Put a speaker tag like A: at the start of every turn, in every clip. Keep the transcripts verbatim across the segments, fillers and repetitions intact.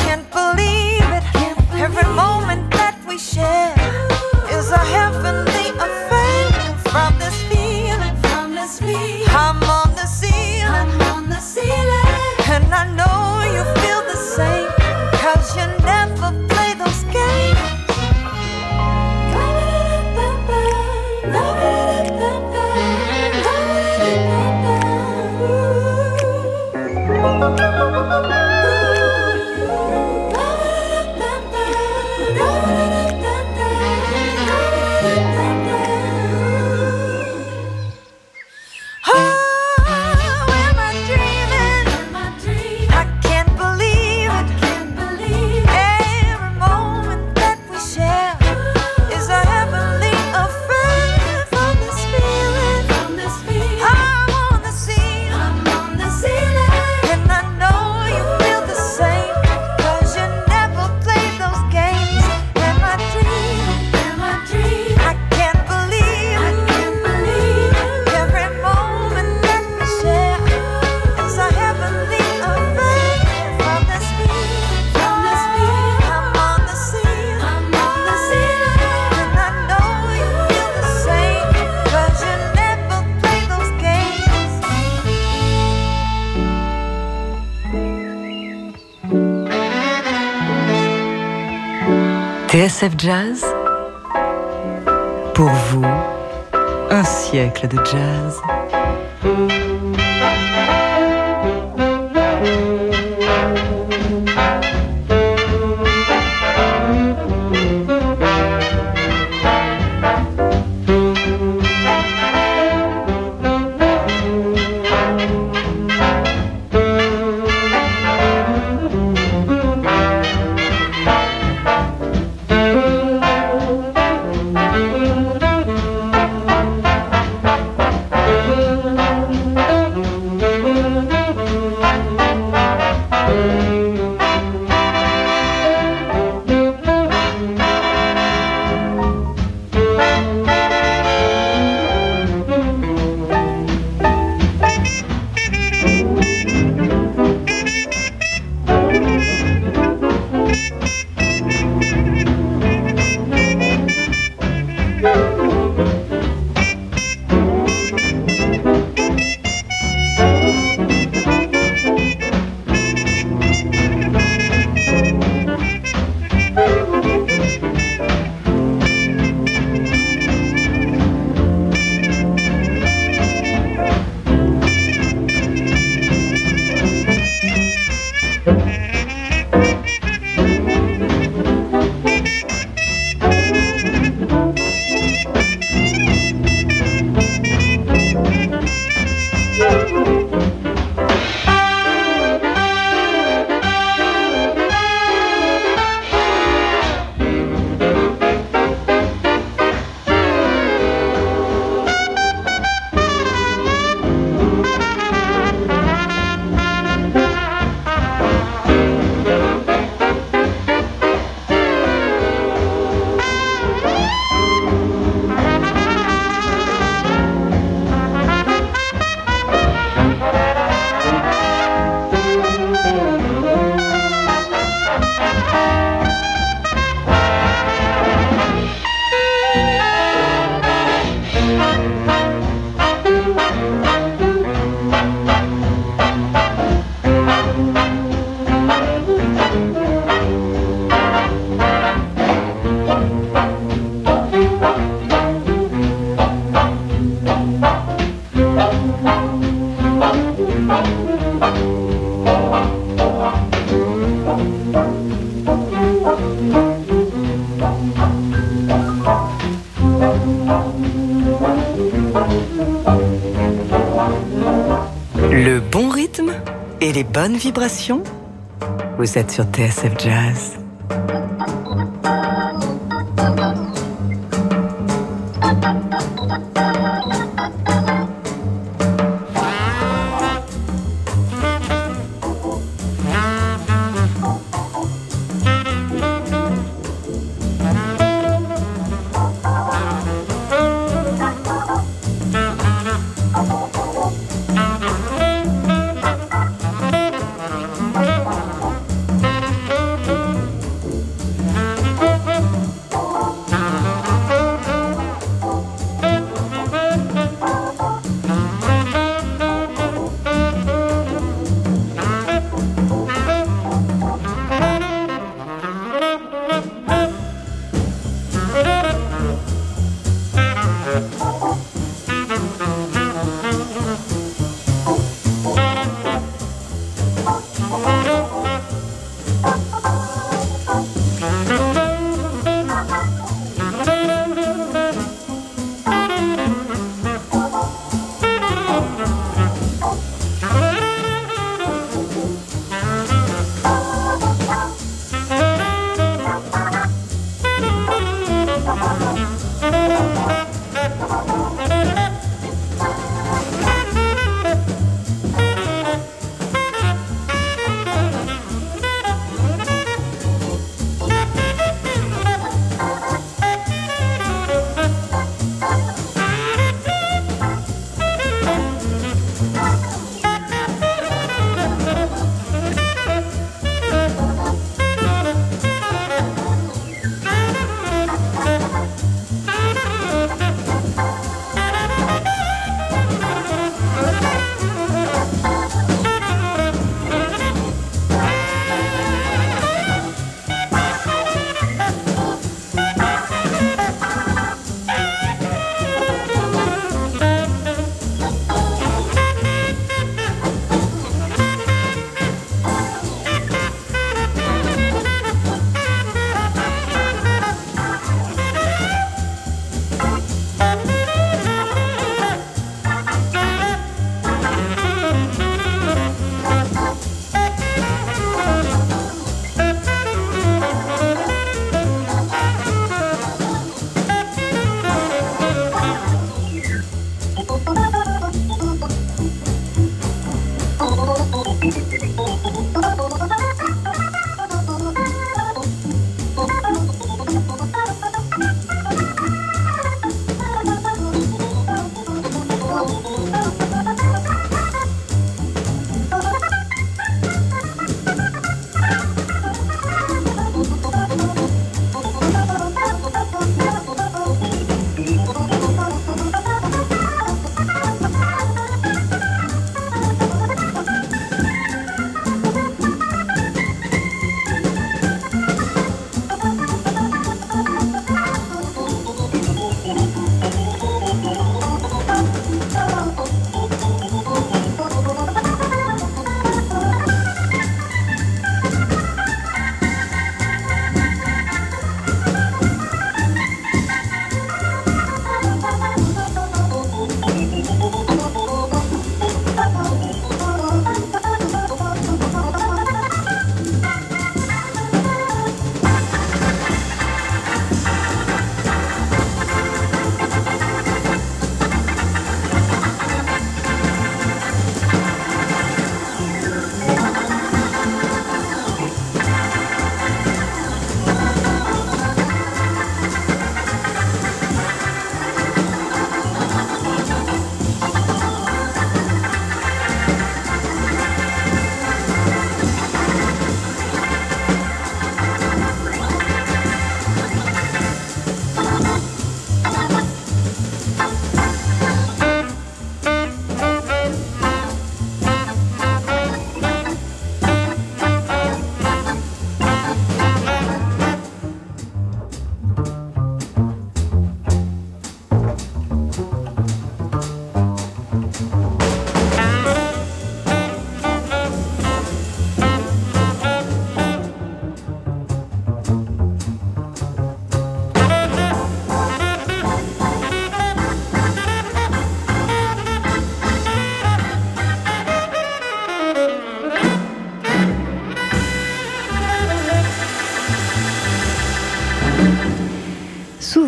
A: can't believe it. Every moment that we share is a heavenly affair. From this feeling, from this feeling, I'm on the ceiling, I'm on the ceiling, and I know you feel the same, 'cause you never play those games.
B: T S F Jazz, pour vous, un siècle de jazz. Le bon rythme et les bonnes vibrations, vous êtes sur T S F Jazz.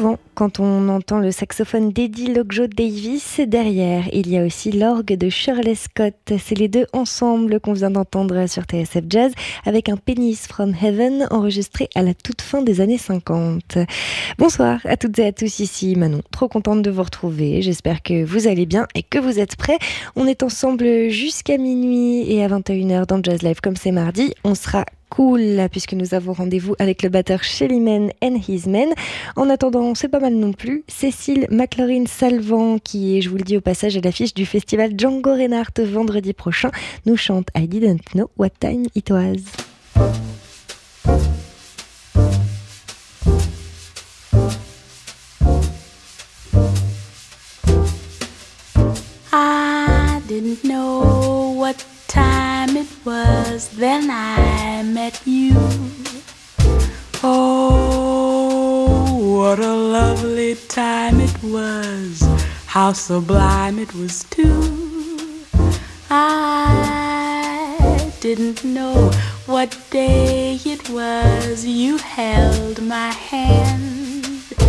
C: souvent quand on entend le saxophone d'Eddie Lokjo Davis. Derrière, il y a aussi l'orgue de Shirley Scott. C'est les deux ensemble qu'on vient d'entendre sur T S F Jazz avec un Pennies from Heaven enregistré à la toute fin des années cinquante. Bonsoir à toutes et à tous, ici Manon. Trop contente de vous retrouver. J'espère que vous allez bien et que vous êtes prêts. On est ensemble jusqu'à minuit et à vingt et une heures dans Jazz Live comme c'est mardi. On sera cool, puisque nous avons rendez-vous avec le batteur Shelly Man and His Men. En attendant, c'est pas mal non plus, Cécile McLaurin-Salvant, qui est, je vous le dis au passage, à l'affiche du festival Django Reinhardt vendredi prochain, nous chante I Didn't Know What Time It Was.
D: I didn't know what time it was, then I met you. Oh, what a lovely time it was, how sublime it was too. I didn't know what day it was, you held my hand.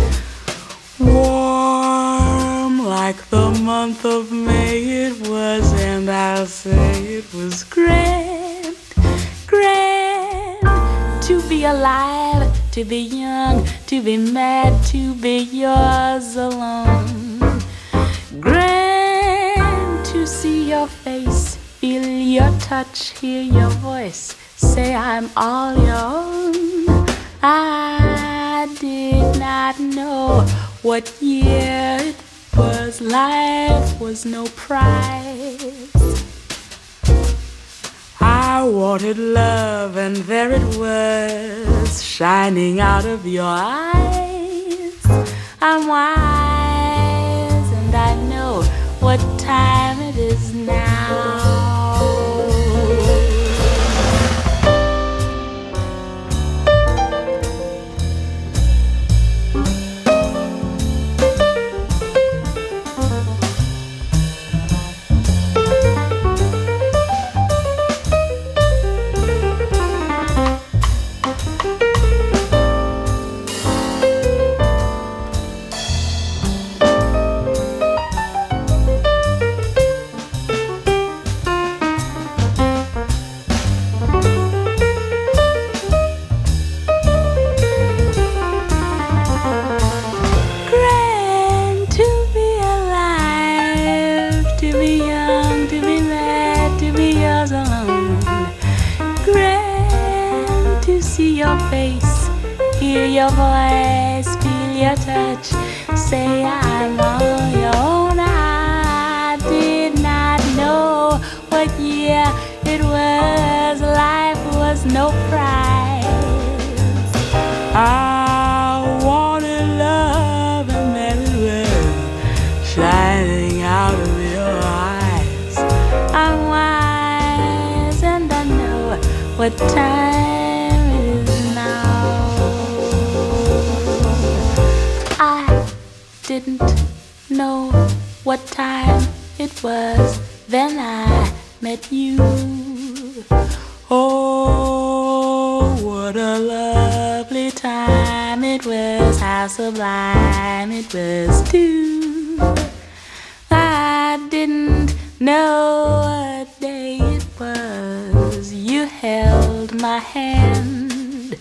D: Warm like the month of May it was, and I'll say it was grand, grand. To be alive, to be young, to be mad, to be yours alone. Grand to see your face, feel your touch, hear your voice, say I'm all your own. I did not know what year it was, life was no prize. I wanted love and there it was, shining out of your eyes. I'm wise and I know what time it is now. Your voice, feel your touch, say I'm all your own. I did not know what year it was, life was no prize. I wanted love and there it was, shining out of your eyes. I'm wise and I know what time didn't know what time it was, then I met you. Oh, what a lovely time it was, how sublime it was too. I didn't know what day it was, you held my hand.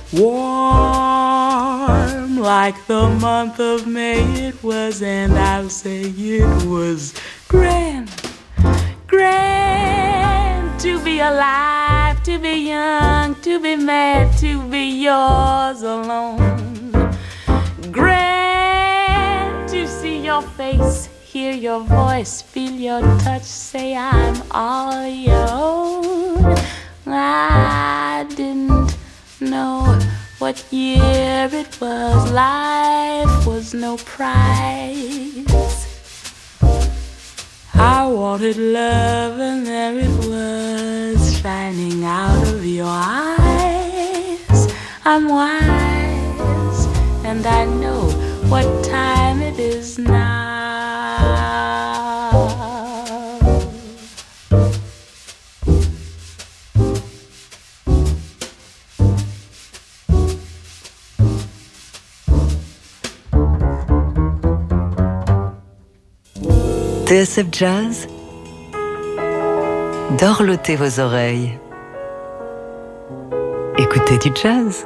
D: Warm like the month of May it was, and I'll say it was grand, grand. To be alive, to be young, to be mad, to be yours alone. Grand to see your face, hear your voice, feel your touch, say I'm all your own. I didn't know what year it was, life was no prize. I wanted love and there it was, shining out of your eyes. I'm wise and I know what time it is now.
B: T S F Jazz, dorlotez vos oreilles. Écoutez du jazz.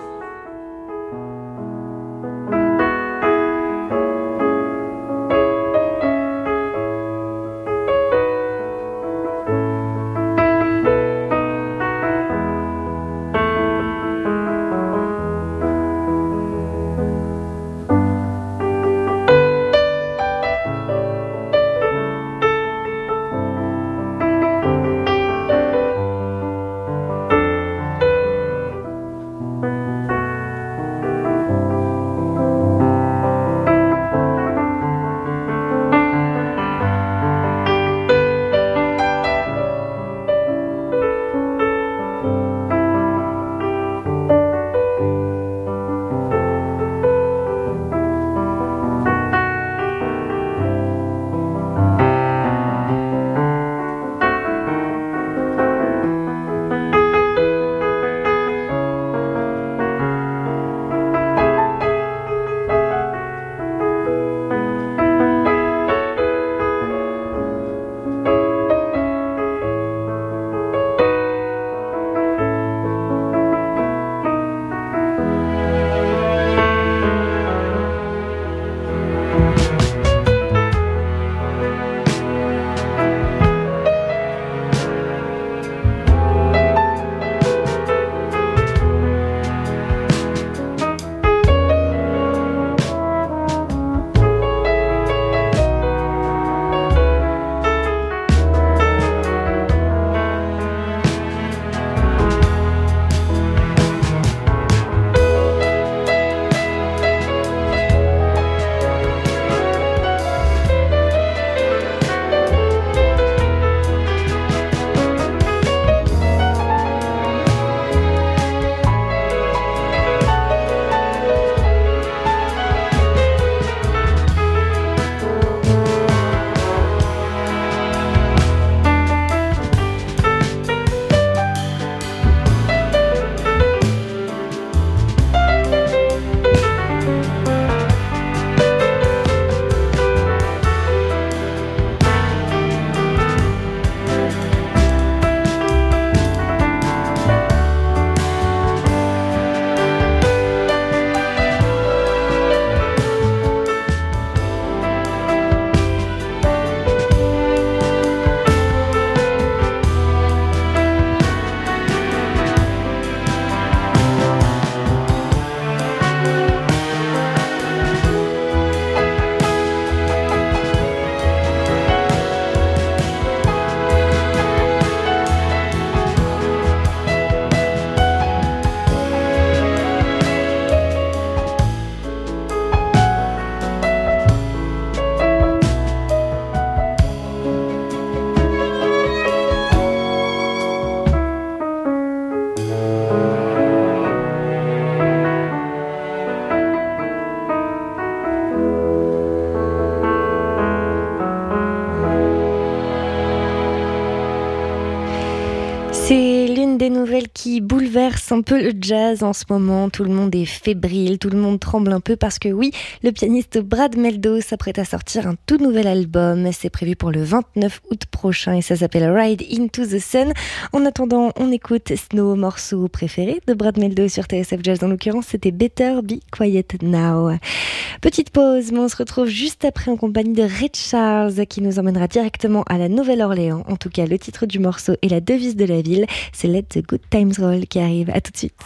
C: C'est l'une des nouvelles qui bouleverse un peu le jazz en ce moment. Tout le monde est fébrile, tout le monde tremble un peu parce que oui, le pianiste Brad Mehldau s'apprête à sortir un tout nouvel album. C'est prévu pour le vingt-neuf août prochain et ça s'appelle Ride into the Sun. En attendant, on écoute nos morceaux préférés de Brad Mehldau sur T S F Jazz. En l'occurrence, c'était Better Be Quiet Now. Petite pause, mais on se retrouve juste après en compagnie de Ray Charles qui nous emmènera directement à la Nouvelle-Orléans. En tout cas, le titre du morceau et la devise de la ville, c'est Let the Good Times Roll qui arrive. À tout de suite.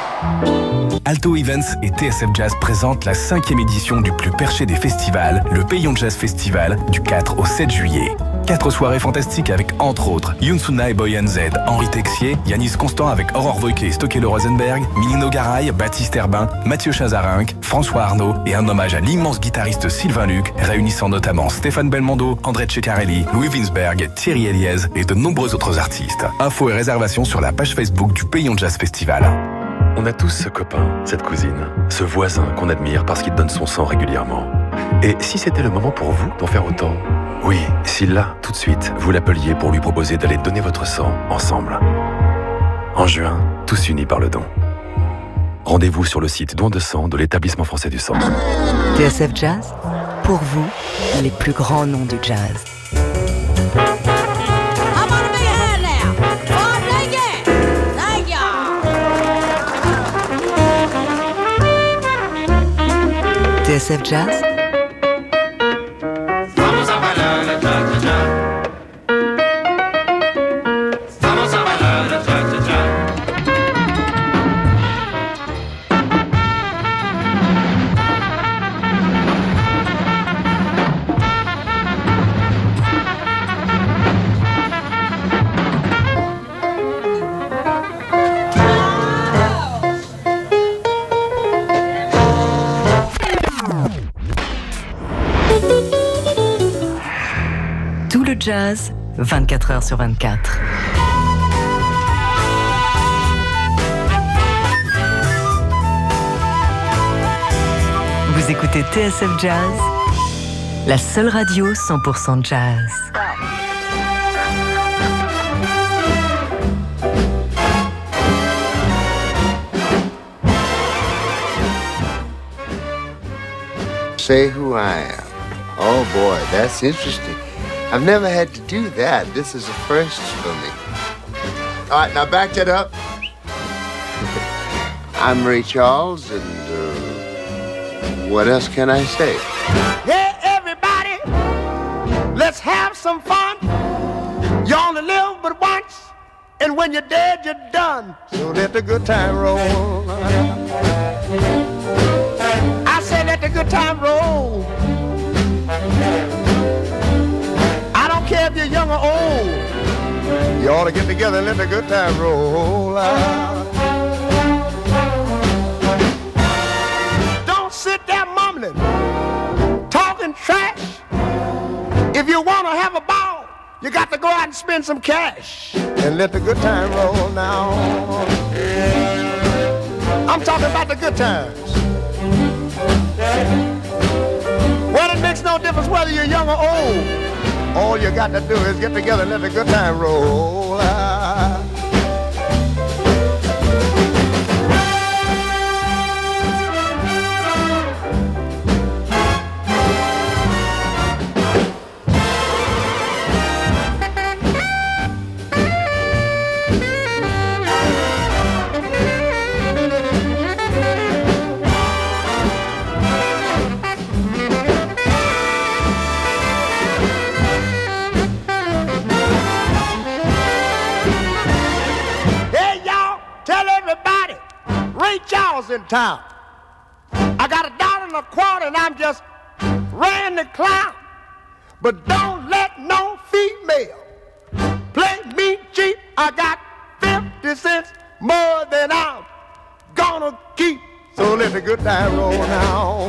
E: Alto Events et T S F Jazz présentent la cinquième édition du plus perché des festivals, le Payon Jazz Festival, du quatre au sept juillet. Quatre soirées fantastiques avec, entre autres, Younsunai Boyan Z, Henri Texier, Yanis Constant avec Aurore Voike et Stokelo Rosenberg, Milino Garay, Baptiste Herbin, Mathieu Chazarinck, François Arnaud et un hommage à l'immense guitariste Sylvain Luc, réunissant notamment Stéphane Belmondo, André Ceccarelli, Louis Winsberg, Thierry Eliez et de nombreux autres artistes. Infos et réservations sur la page Facebook du Payon Jazz Festival.
F: On a tous ce copain, cette cousine, ce voisin qu'on admire parce qu'il donne son sang régulièrement. Et si c'était le moment pour vous d'en faire autant ? Oui, si là, tout de suite, vous l'appeliez pour lui proposer d'aller donner votre sang ensemble. En juin, tous unis par le don. Rendez-vous sur le site don de sang de l'Établissement français du sang.
B: T S F Jazz, pour vous, les plus grands noms du jazz. T S F Jazz. Jazz, vingt-quatre heures sur vingt-quatre. Vous écoutez T S F Jazz, la seule radio cent pour cent jazz.
G: Say who I am. Oh boy, that's interesting. I've never had to do that. This is a first for me. All right, now back that up. I'm Ray Charles, and uh, what else can I say?
H: Hey, everybody, let's have some fun. You only live but once, and when you're dead, you're done. So let the good time roll. I say let the good time roll. Care if you're young or old, you ought to get together and let the good time roll out. Don't sit there mumbling, talking trash. If you want to have a ball, you got to go out and spend some cash and let the good time roll now. I'm talking about the good times. Well, it makes no difference whether you're young or old. All you got to do is get together and let the good time roll. In town, I got a dollar and a quarter and I'm just ran the clown. But don't let no female play me cheap. I got fifty cents more than I'm gonna keep. So let the good time roll now.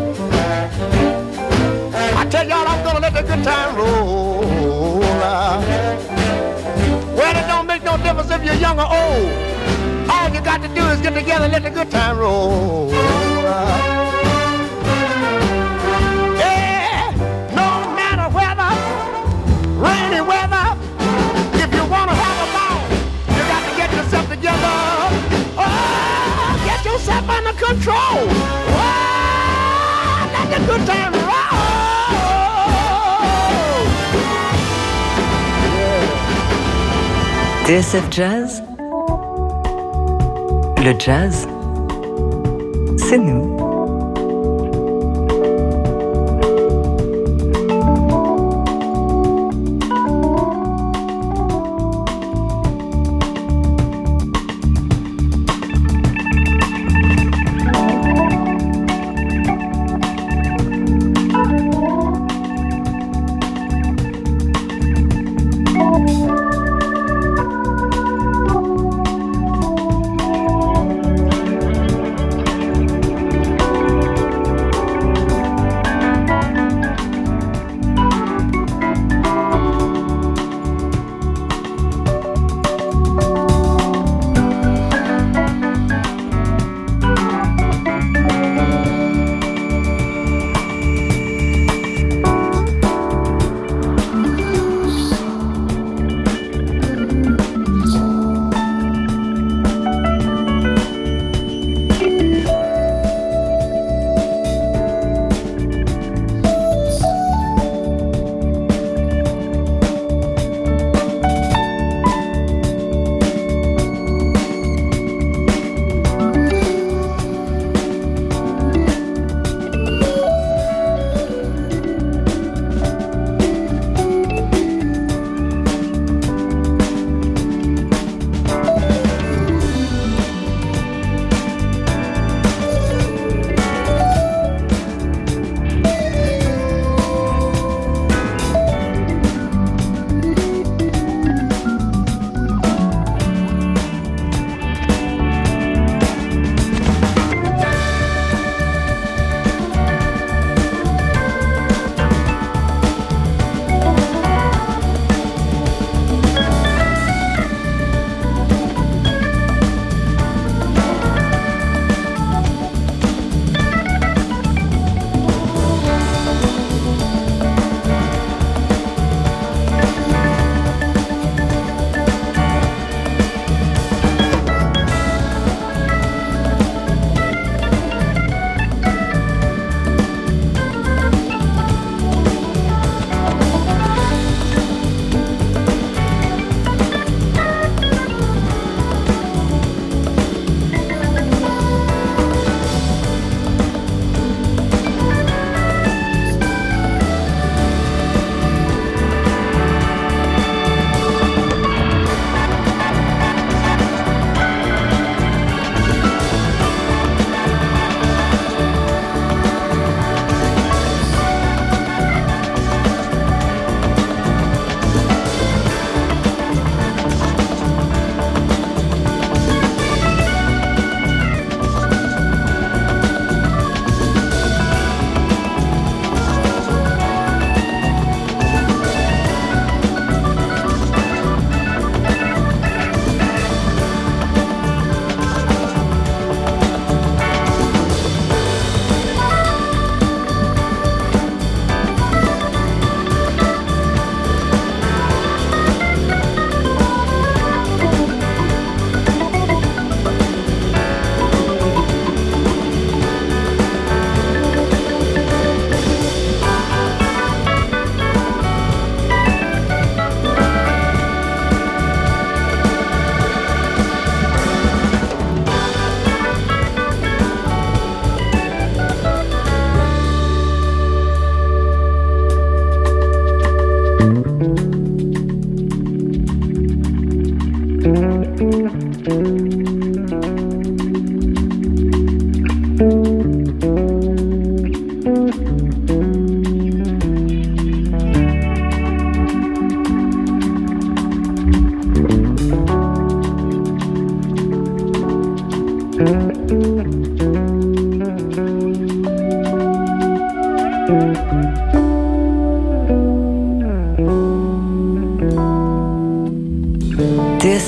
H: I tell y'all I'm gonna let the good time roll now. Well, it don't make no difference if you're young or old. All you got to do is get together and let the good time roll. Yeah, no matter weather, rainy weather, if you want to have a ball, you got to get yourself together. Oh, get yourself under control. Oh, let the good time roll.
B: Yeah. T S F Jazz. Le jazz, c'est nous.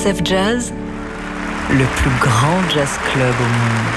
B: S F Jazz, le plus grand jazz club au monde.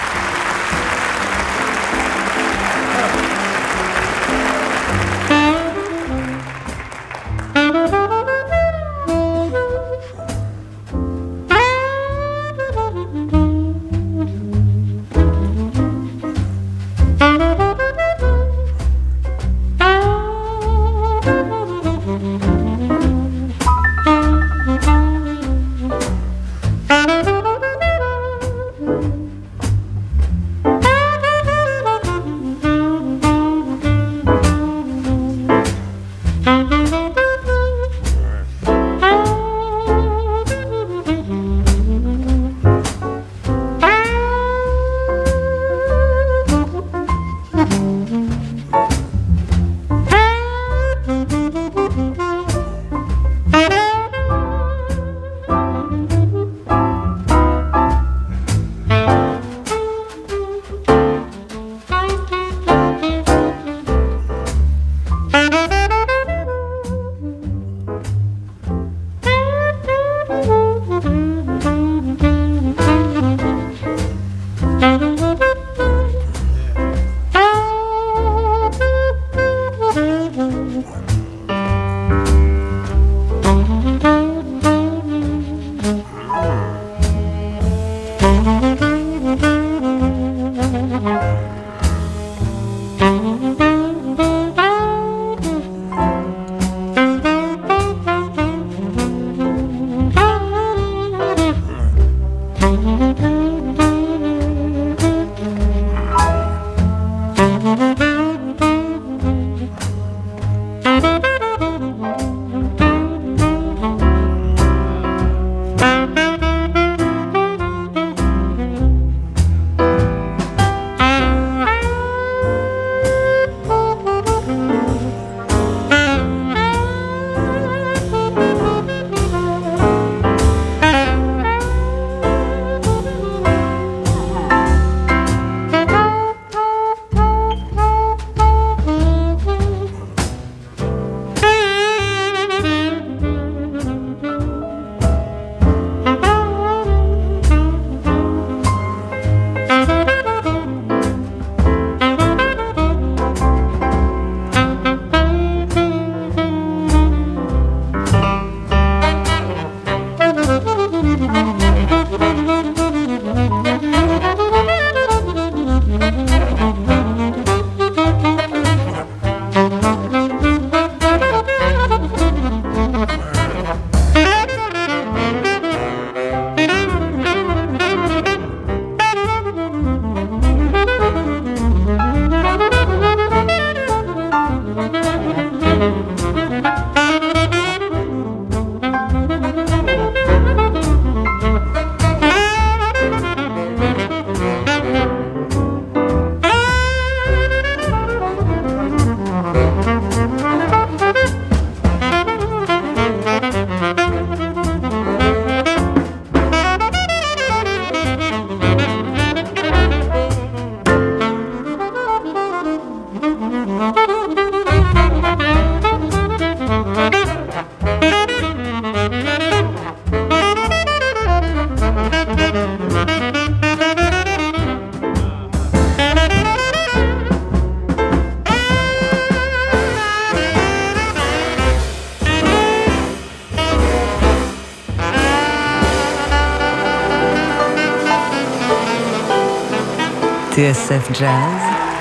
B: T S F Jazz,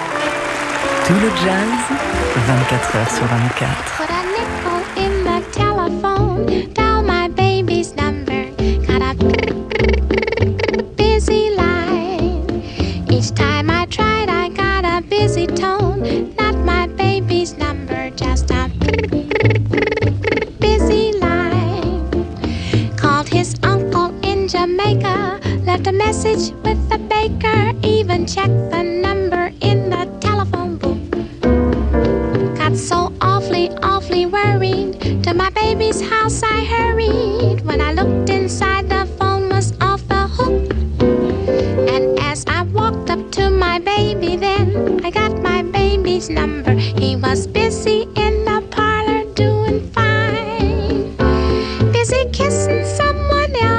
B: tout le jazz, vingt-quatre heures sur vingt-quatre.
I: Put a nickel in the telephone, dial my baby's number. Got a busy line. Each time I tried, I got a busy tone. Not my baby's number, just a busy line. Called his uncle in Jamaica, left a message with the baker, even checked the number in the telephone booth. Got so awfully, awfully worried. To my baby's house I hurried. When I looked inside, the phone was off the hook. And as I walked up to my baby, then I got my baby's number. He was busy in the parlor doing fine, busy kissing someone else.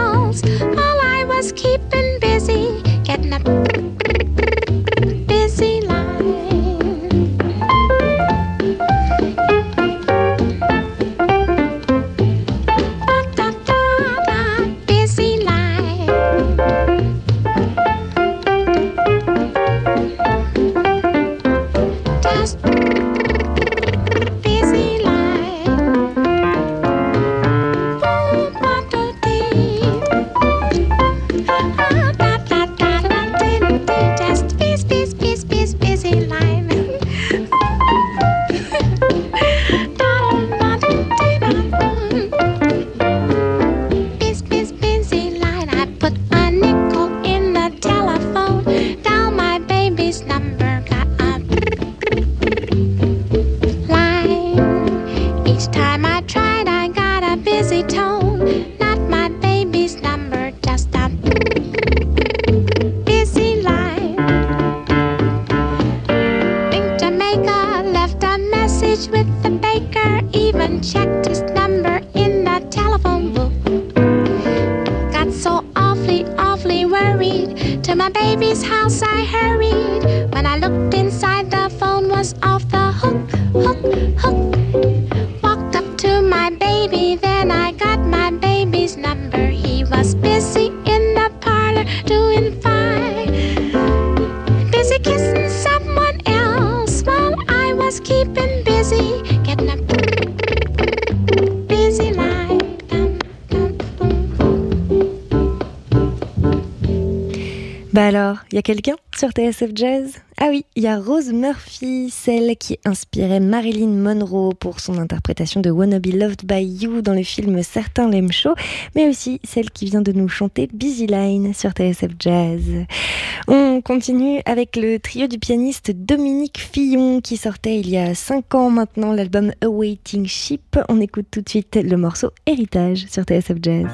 I: house I hurried. When I looked inside, the phone was off the hook, hook, hook. Walked up to my baby, then I got my baby's number. He was busy in the parlor doing fine, busy kissing someone else while I was keeping busy, getting a busy life.
C: Bah alors, il y a quelqu'un sur T S F Jazz ? Ah oui, il y a Rose Murphy, celle qui inspirait Marilyn Monroe pour son interprétation de Wanna Be Loved by You dans le film Certains l'aiment chaud, mais aussi celle qui vient de nous chanter Busy Line sur T S F Jazz. On continue avec le trio du pianiste Dominique Fillon qui sortait il y a cinq ans maintenant l'album Awaiting Ship. On écoute tout de suite le morceau Héritage sur T S F Jazz.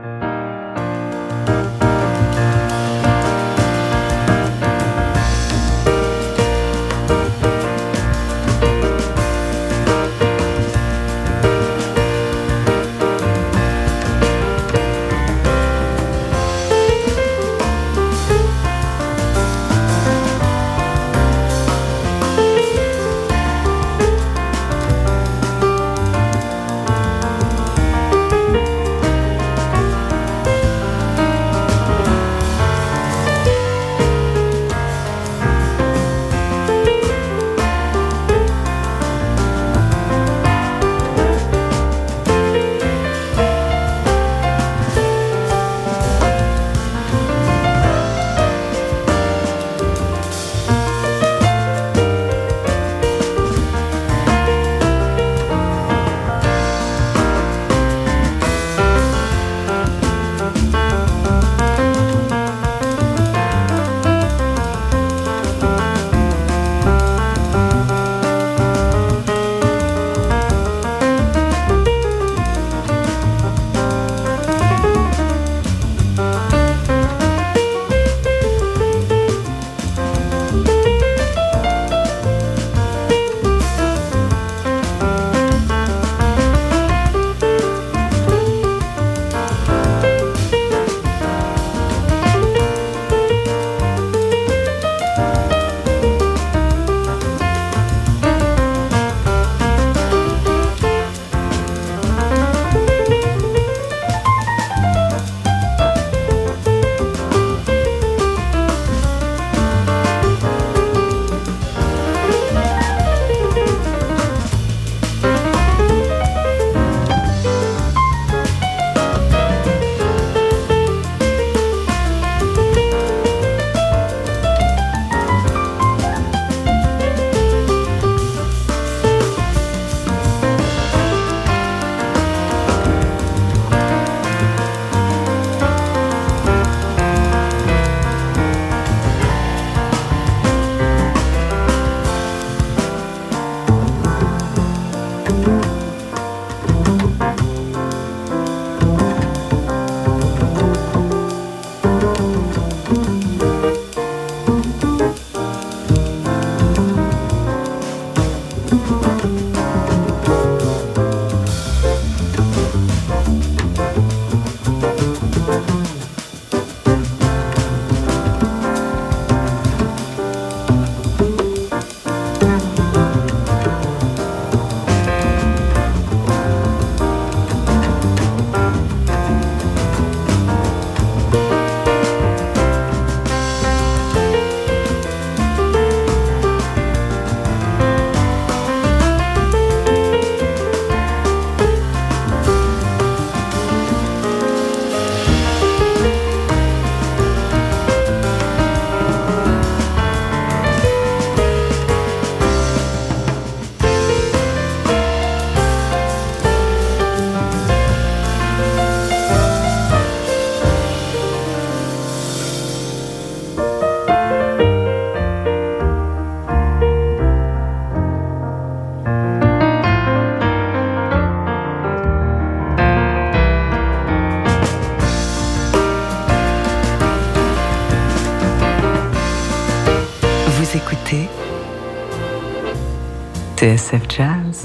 B: écoutez T S F Jazz.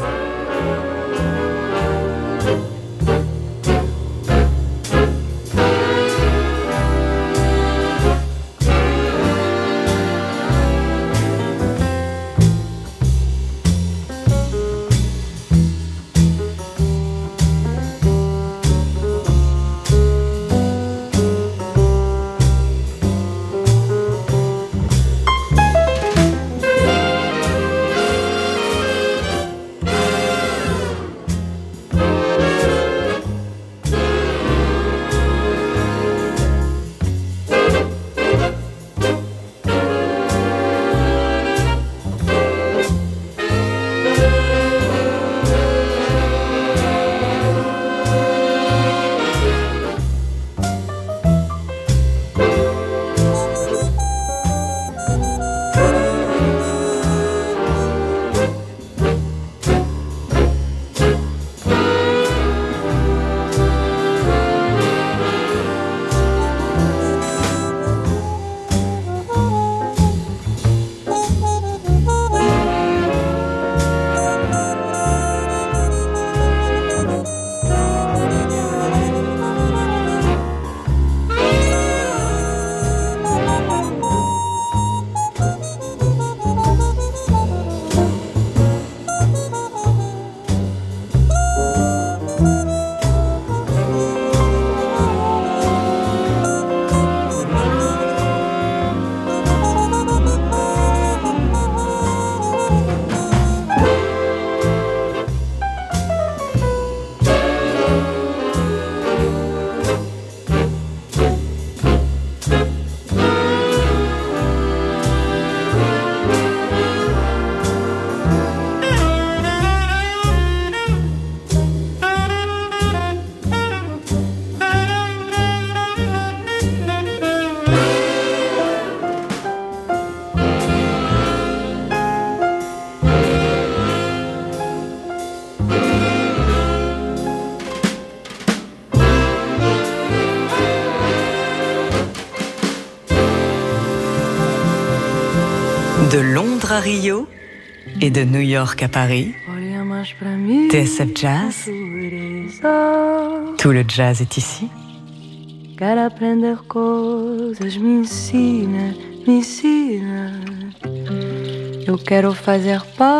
B: De Londres à Rio et de New York à Paris, T S F Jazz, tout le jazz est ici.
D: Quero aprender coisas, me ensina, me ensina. Eu quero fazer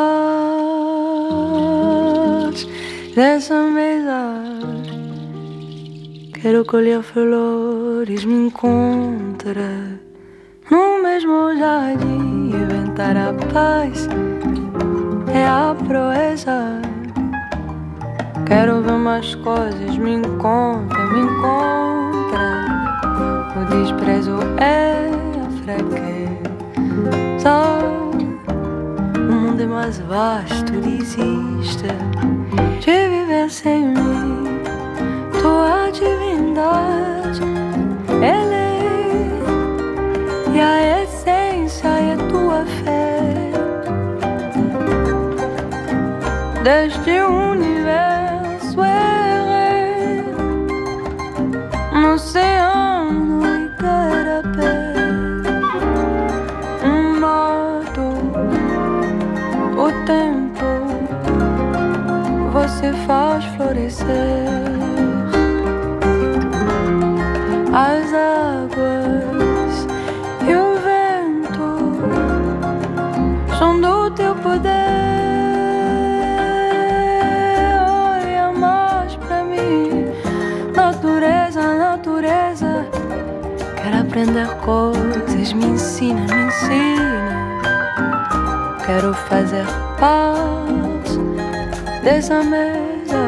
D: parte dessa mesa. Quero colher flores, me encontra no mesmo jardim. Inventar a paz é a proeza. Quero ver mais coisas, me encontra, me encontra. O desprezo é a fraqueza. O mundo é mais vasto, desista de viver sem mim. Tua divindade é lei e a essência é tua fé. Deste universo errei no oceano igarapé. Um modo, o tempo você faz florescer. As águas e o vento são do teu poder. Olha mais pra mim, natureza, natureza. Quero aprender coisas, me ensina, me ensina. Quero fazer parte dessa mesa.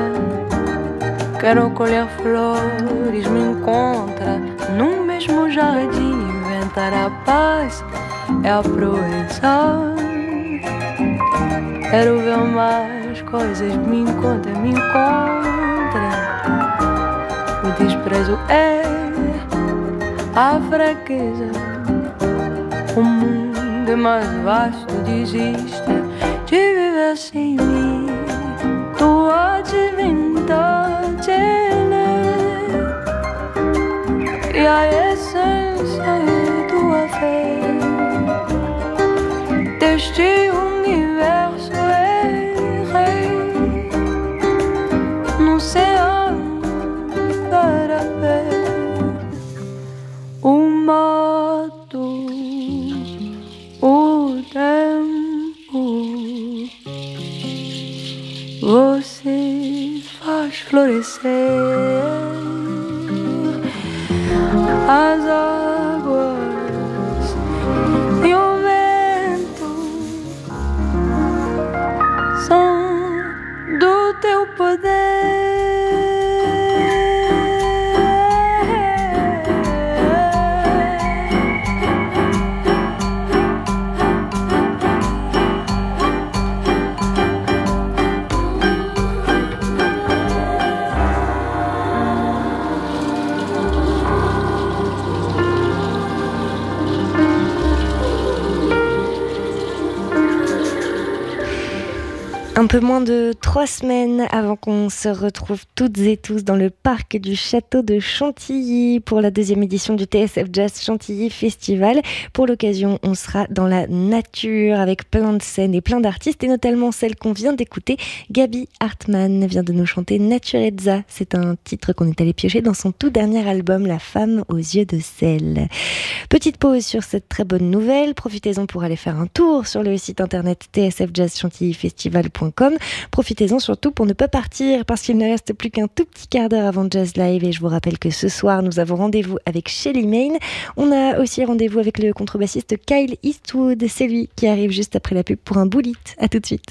D: Quero colher flores, me encontra no mesmo jardim. Inventar a paz é a proeza. Quero ver mais coisas, me encontra, me encontra. O desprezo é a fraqueza. O mundo é mais vasto, desista de viver sem mim. Tua divindade e a essência é tua fé. Deste universo errei no oceano igarapé. O modo, o tempo você faz florescer. As águas e o vento são do teu poder.
C: Un peu moins de trois semaines avant qu'on se retrouve toutes et tous dans le parc du château de Chantilly pour la deuxième édition du T S F Jazz Chantilly Festival. Pour l'occasion, on sera dans la nature avec plein de scènes et plein d'artistes, et notamment celle qu'on vient d'écouter. Gaby Hartmann vient de nous chanter Naturezza. C'est un titre qu'on est allé piocher dans son tout dernier album La femme aux yeux de sel. Petite pause sur cette très bonne nouvelle. Profitez-en pour aller faire un tour sur le site internet t s f jazz chantilly festival point com. Profitez-en surtout pour ne pas partir, parce qu'il ne reste plus qu'un tout petit quart d'heure avant Jazz Live, et je vous rappelle que ce soir nous avons rendez-vous avec Shelly Main. On a aussi rendez-vous avec le contrebassiste Kyle Eastwood. C'est lui qui arrive juste après la pub pour un bullet. À tout de suite.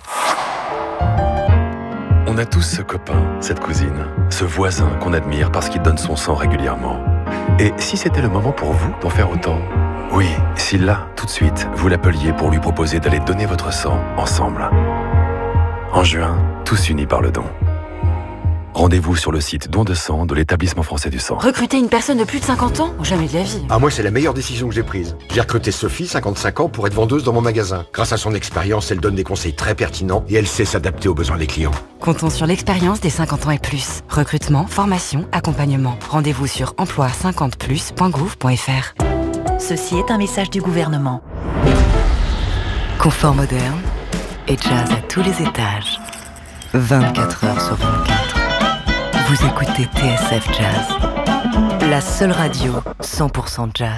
F: On a tous ce copain, cette cousine, ce voisin qu'on admire parce qu'il donne son sang régulièrement. Et si c'était le moment pour vous d'en faire autant ? Oui, si là, tout de suite, vous l'appeliez pour lui proposer d'aller donner votre sang ensemble. En juin, tous unis par le don. Rendez-vous sur le site Don de sang de l'Établissement français du sang.
J: Recruter une personne de plus de cinquante ans ? Jamais de la vie.
K: Ah, moi, c'est la meilleure décision que j'ai prise. J'ai recruté Sophie, cinquante-cinq ans, pour être vendeuse dans mon magasin. Grâce à son expérience, elle donne des conseils très pertinents et elle sait s'adapter aux besoins des clients.
J: Comptons sur l'expérience des cinquante ans et plus. Recrutement, formation, accompagnement. Rendez-vous sur emploi cinquante plus point gouv point f r.
L: Ceci est un message du gouvernement.
B: Confort moderne et jazz à tous les étages. vingt-quatre heures sur vingt-quatre. Vous écoutez T S F Jazz, la seule radio cent pour cent jazz.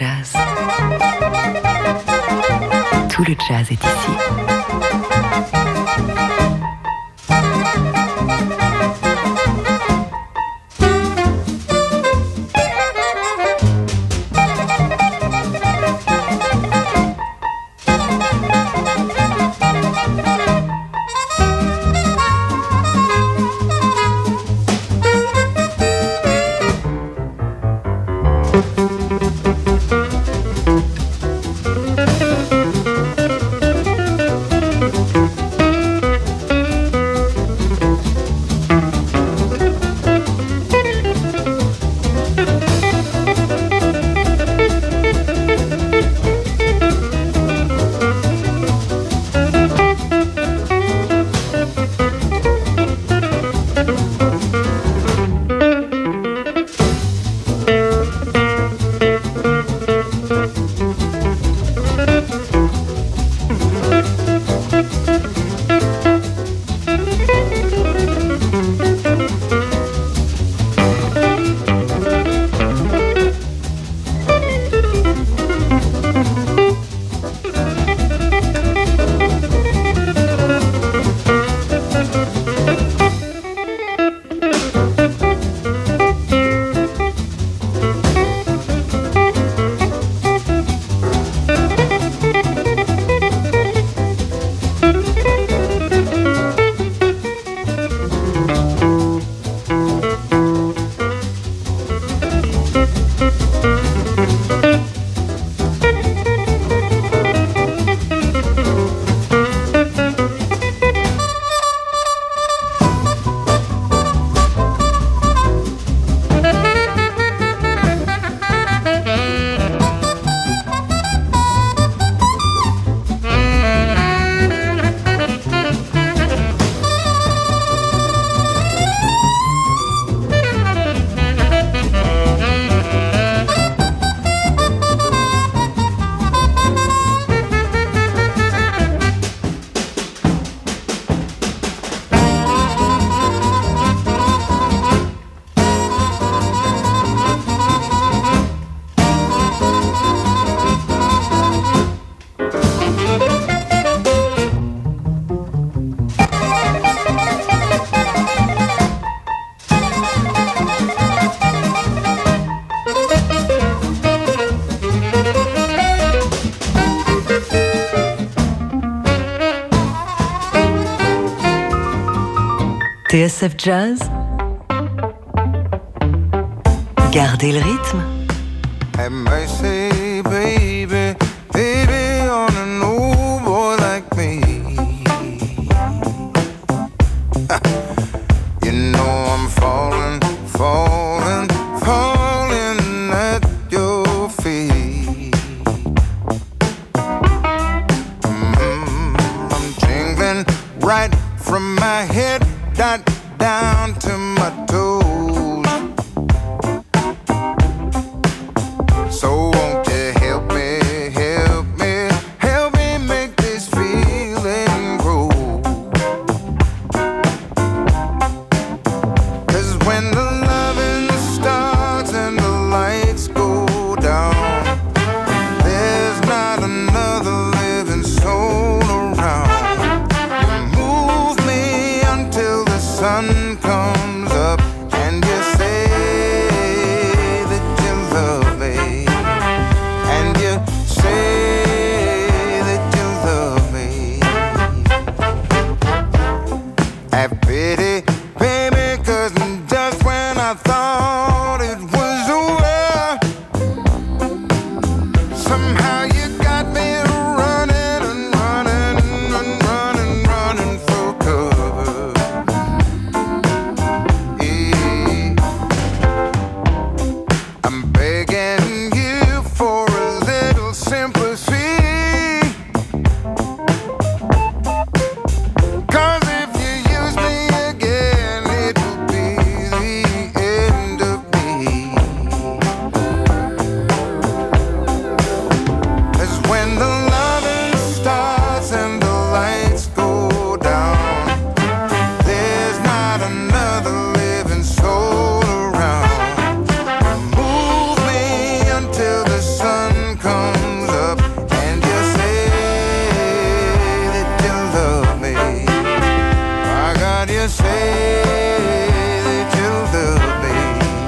B: Jazz. Tout le jazz est ici. T S F Jazz. Gardez le rythme.
L: Have mercy, baby, baby, on an old boy like me. You know I'm falling, falling, falling at your feet. Mm-hmm. I'm tingling right from my head down, down to my toes. So won't you help me, help me, help me make this feeling grow? 'Cause when the loving starts and the lights go down, there's not another living soul around. You move me until the sun comes up and you say that you love me. And you say that you love me. Have pity, baby, 'cause just when I thought it was over, somehow you got me running and running and running, running for cover. Yeah. I'm begging you for a little sympathy. 'Cause if you use me again, how do you say that you love me?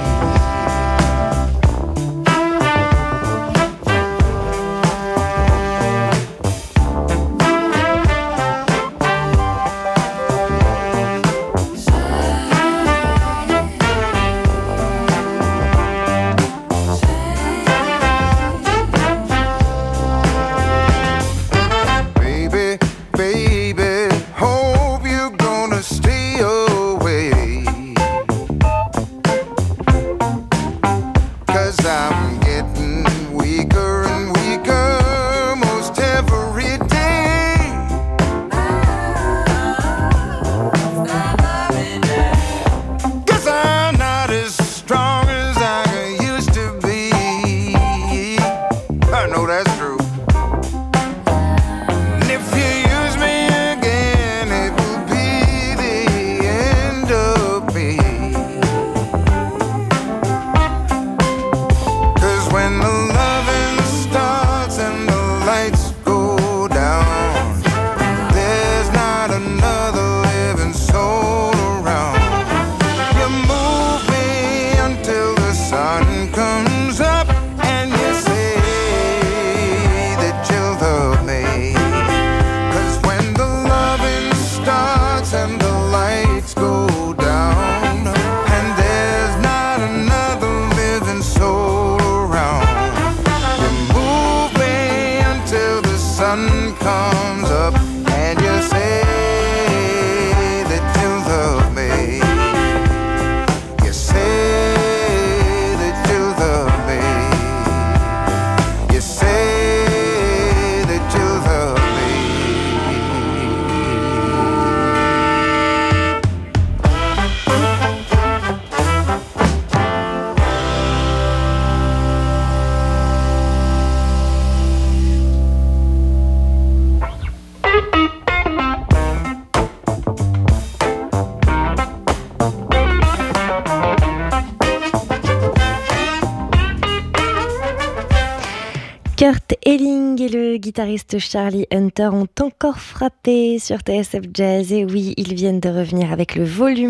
C: Kurt Elling et le guitariste Charlie Hunter ont encore frappé sur T S F Jazz. Et oui, ils viennent de revenir avec le volume